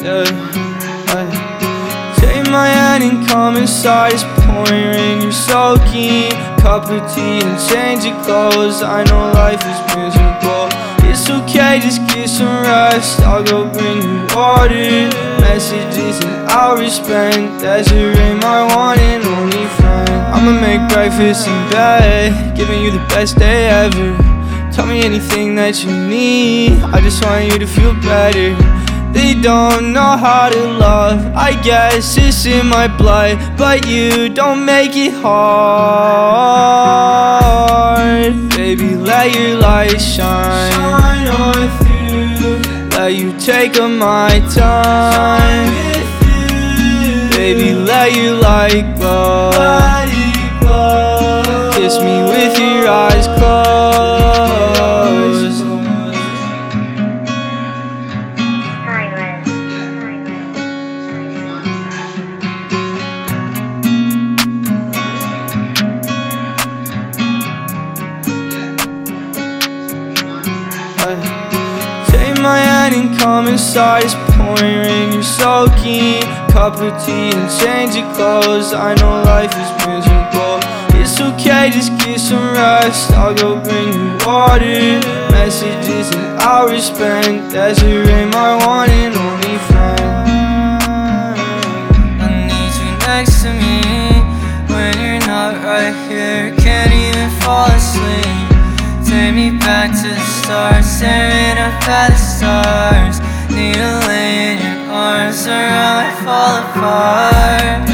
yeah. Take my hand and come inside. It's pouring rain, you're soaking. Cup of tea and change your clothes. I know life is miserable. It's okay, just get some rest. I'll go bring you water, messages and I'll respect. Desiree, my one and only friend. I'ma make breakfast in bed, giving you the best day ever. Tell me anything that you need, I just want you to feel better. They don't know how to love, I guess it's in my blood. But you don't make it hard. Baby, let your light shine on through. Let you take up my time. Baby, let your light glow. Kiss me with your eyes closed. Take my hand and come inside. It's pouring rain, you're soaking. Cup of tea and change your clothes. I know life is miserable. It's okay, just get some rest. I'll go bring you water, messages and I'll respect. Desiree, my one and only friend. I need you next to me when you're not right here. Can't even fall asleep. Take me back to the start, staring up at the stars. Need to lay in your arms or I fall apart.